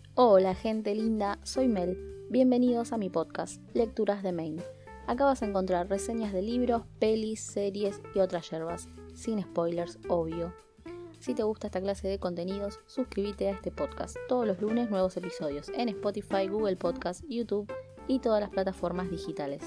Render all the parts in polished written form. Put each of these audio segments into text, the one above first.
Hola gente linda, soy Mel. Bienvenidos a mi podcast, Lecturas de Maine. Acá vas a encontrar reseñas de libros, pelis, series y otras yerbas, sin spoilers, obvio. Si te gusta esta clase de contenidos, suscríbete a este podcast. Todos los lunes nuevos episodios en Spotify, Google Podcast, YouTube y todas las plataformas digitales.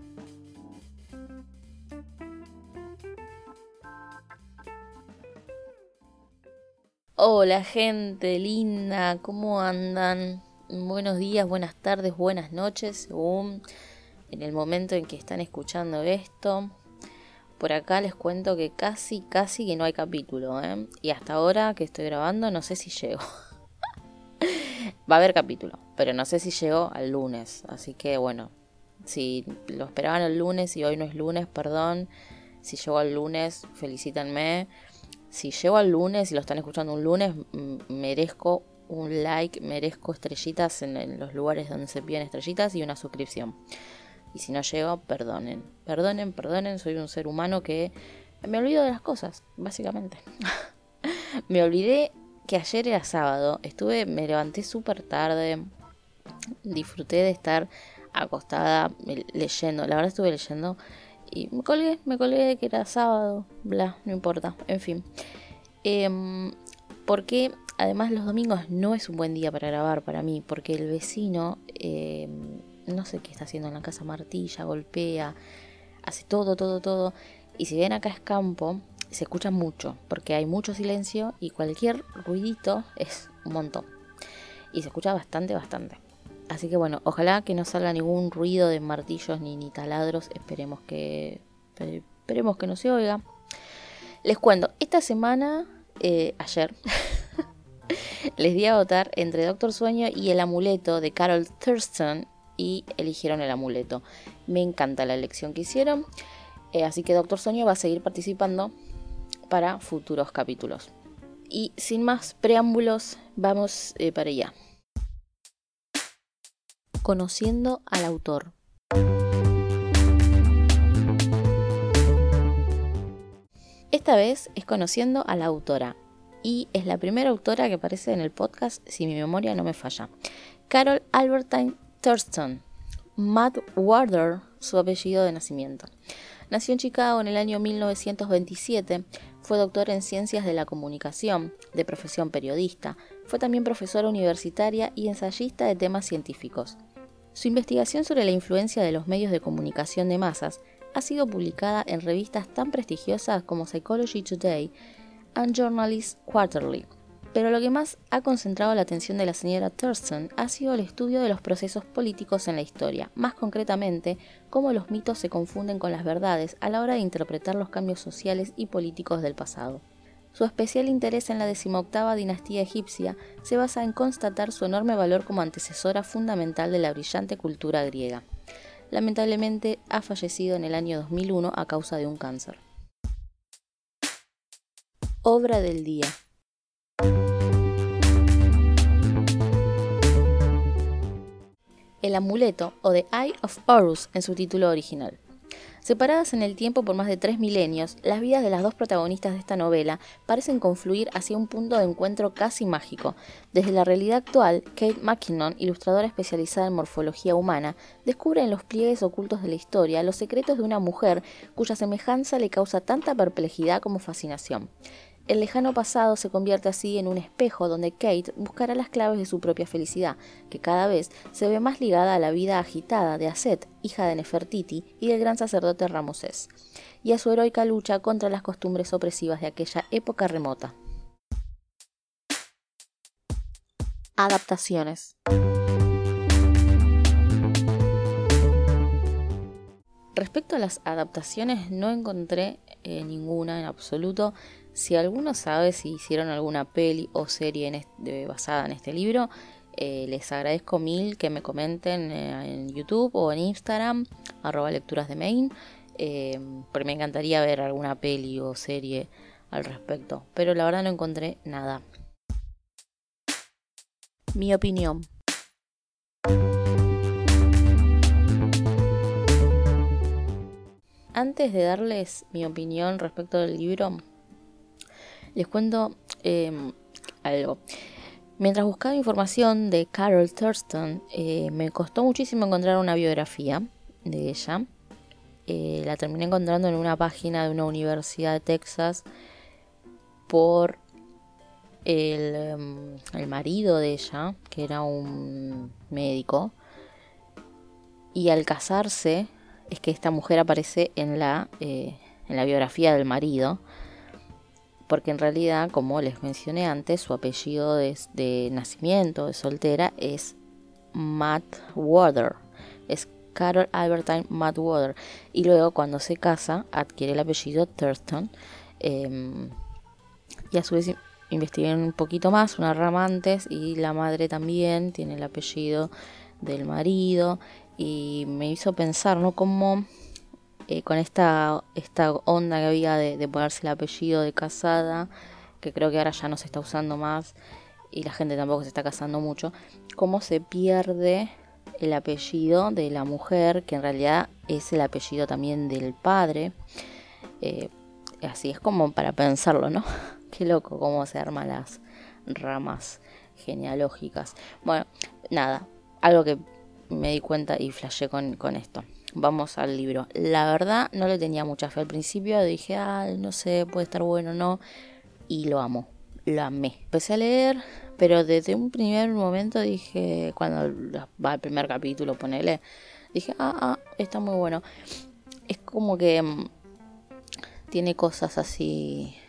Hola gente linda, ¿cómo andan? Buenos días, buenas tardes, buenas noches, según en el momento en que están escuchando esto. Por acá les cuento que casi que no hay capítulo, Y hasta ahora que estoy grabando no sé si llego. Va a haber capítulo, pero no sé si llego al lunes. Así que bueno, si lo esperaban el lunes y hoy no es lunes, perdón. Si llego al lunes, felicítanme. Si llego al lunes y lo están escuchando un lunes, merezco un like, merezco estrellitas en los lugares donde se piden estrellitas y una suscripción. Y si no llego, perdonen, soy un ser humano que me olvido de las cosas, básicamente. Me olvidé que ayer era sábado, me levanté súper tarde, disfruté de estar acostada leyendo, la verdad estuve leyendo y me colgué de que era sábado, bla, no importa, en fin. Porque además los domingos no es un buen día para grabar para mí, porque el vecino, no sé qué está haciendo en la casa, martilla, golpea, hace todo. Y si bien acá es campo, se escucha mucho, porque hay mucho silencio y cualquier ruidito es un montón. Y se escucha bastante. Así que bueno, ojalá que no salga ningún ruido de martillos ni taladros, esperemos que no se oiga. Les cuento, esta semana, ayer, les di a votar entre Doctor Sueño y El Amuleto de Carol Thurston y eligieron El Amuleto. Me encanta la elección que hicieron, así que Doctor Sueño va a seguir participando para futuros capítulos. Y sin más preámbulos, vamos para allá. Conociendo al autor. Esta vez es conociendo a la autora, y es la primera autora que aparece en el podcast, si mi memoria no me falla. Carol Albertine Thurston, Matt Warder, su apellido de nacimiento. Nació en Chicago en el año 1927, fue doctora en Ciencias de la Comunicación, de profesión periodista, fue también profesora universitaria y ensayista de temas científicos. Su investigación sobre la influencia de los medios de comunicación de masas ha sido publicada en revistas tan prestigiosas como Psychology Today and Journalist Quarterly. Pero lo que más ha concentrado la atención de la señora Thurston ha sido el estudio de los procesos políticos en la historia, más concretamente, cómo los mitos se confunden con las verdades a la hora de interpretar los cambios sociales y políticos del pasado. Su especial interés en la 18ª dinastía egipcia se basa en constatar su enorme valor como antecesora fundamental de la brillante cultura griega. Lamentablemente ha fallecido en el año 2001 a causa de un cáncer. Obra del día. El amuleto, o The Eye of Horus en su título original. Separadas en el tiempo por más de 3 milenios, las vidas de las dos protagonistas de esta novela parecen confluir hacia un punto de encuentro casi mágico. Desde la realidad actual, Kate McKinnon, ilustradora especializada en morfología humana, descubre en los pliegues ocultos de la historia los secretos de una mujer cuya semejanza le causa tanta perplejidad como fascinación. El lejano pasado se convierte así en un espejo donde Kate buscará las claves de su propia felicidad, que cada vez se ve más ligada a la vida agitada de Aset, hija de Nefertiti y del gran sacerdote Ramsés, y a su heroica lucha contra las costumbres opresivas de aquella época remota. Adaptaciones. Respecto a las adaptaciones, no encontré ninguna en absoluto. Si alguno sabe si hicieron alguna peli o serie basada en este libro, les agradezco mil que me comenten en YouTube o en Instagram, @lecturasdemaine, porque me encantaría ver alguna peli o serie al respecto, pero la verdad no encontré nada. Mi opinión. Antes de darles mi opinión respecto del libro, les cuento algo. Mientras buscaba información de Carol Thurston, me costó muchísimo encontrar una biografía de ella. La terminé encontrando en una página de una universidad de Texas por el marido de ella, que era un médico. Y al casarse, es que esta mujer aparece en la biografía del marido, porque en realidad, como les mencioné antes, su apellido de nacimiento, de soltera, es Madwater. Es Carol Albertine Madwater. Y luego, cuando se casa, adquiere el apellido Thurston. Y a su vez investigué un poquito más, una rama antes, y la madre también tiene el apellido del marido. Y me hizo pensar, ¿no? Cómo con esta onda que había de ponerse el apellido de casada, que creo que ahora ya no se está usando más y la gente tampoco se está casando mucho, cómo se pierde el apellido de la mujer, que en realidad es el apellido también del padre. Así es como para pensarlo, ¿no? Qué loco cómo se arman las ramas genealógicas. Bueno, nada, algo que me di cuenta y flashé con esto. Vamos al libro. La verdad no le tenía mucha fe al principio. Dije, no sé, puede estar bueno o no. Y lo amo, lo amé. Empecé a leer, pero desde un primer momento dije, cuando va el primer capítulo, ponele, dije, está muy bueno. Es como que tiene cosas así,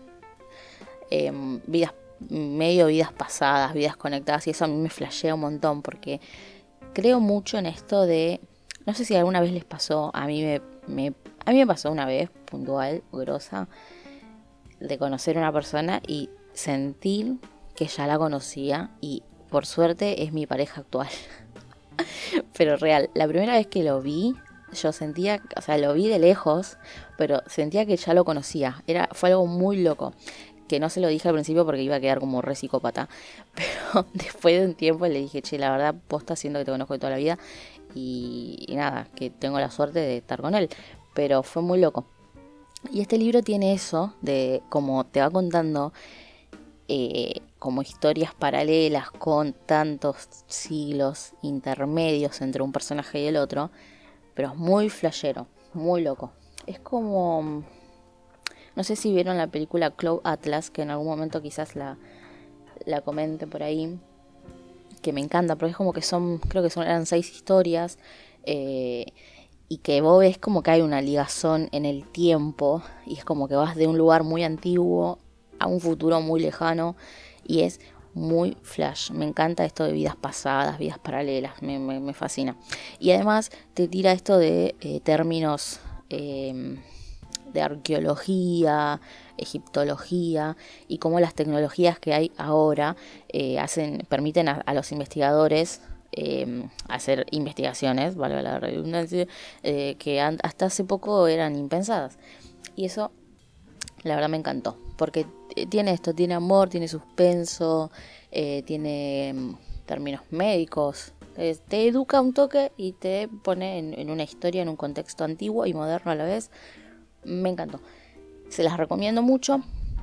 vidas pasadas, vidas conectadas, y eso a mí me flashea un montón, porque creo mucho en esto de, no sé si alguna vez les pasó, a mí me pasó una vez, puntual, grosa, de conocer a una persona y sentir que ya la conocía, y por suerte es mi pareja actual. Pero real, la primera vez que lo vi, yo sentía, o sea, lo vi de lejos, pero sentía que ya lo conocía. Fue algo muy loco, que no se lo dije al principio porque iba a quedar como re psicópata. Pero después de un tiempo le dije, che, la verdad, posta, siento que te conozco de toda la vida. Y nada, que tengo la suerte de estar con él. Pero fue muy loco. Y este libro tiene eso, de como te va contando como historias paralelas con tantos siglos intermedios entre un personaje y el otro, pero es muy flashero, muy loco. Es como, no sé si vieron la película Cloud Atlas, que en algún momento quizás la comente por ahí, que me encanta, porque es como que eran 6 historias, y que vos ves como que hay una ligazón en el tiempo, y es como que vas de un lugar muy antiguo a un futuro muy lejano, y es muy flash. Me encanta esto de vidas pasadas, vidas paralelas, me fascina. Y además te tira esto de términos de arqueología, egiptología, y cómo las tecnologías que hay ahora permiten a los investigadores hacer investigaciones, valga la redundancia, que hasta hace poco eran impensadas. Y eso, la verdad, me encantó, porque tiene esto, tiene amor, tiene suspenso, tiene términos médicos, te educa un toque y te pone en una historia, en un contexto antiguo y moderno a la vez. Me encantó, se las recomiendo mucho.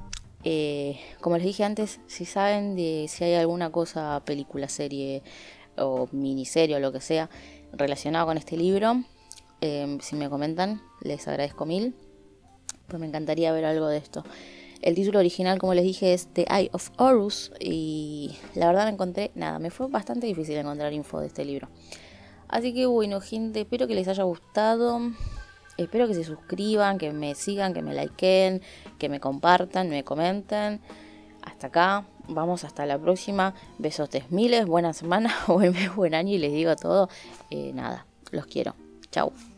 Como les dije antes, si saben de si hay alguna cosa, película, serie o miniserie o lo que sea relacionado con este libro, si me comentan, les agradezco mil, pues me encantaría ver algo de esto. El título original, como les dije, es The Eye of Horus, y la verdad no encontré nada, me fue bastante difícil encontrar info de este libro. Así que bueno, gente, espero que les haya gustado. Espero que se suscriban, que me sigan, que me likeen, que me compartan, me comenten. Hasta acá, vamos hasta la próxima. Besotes miles, buena semana, buen mes, buen año, y les digo todo. Nada, los quiero. Chau.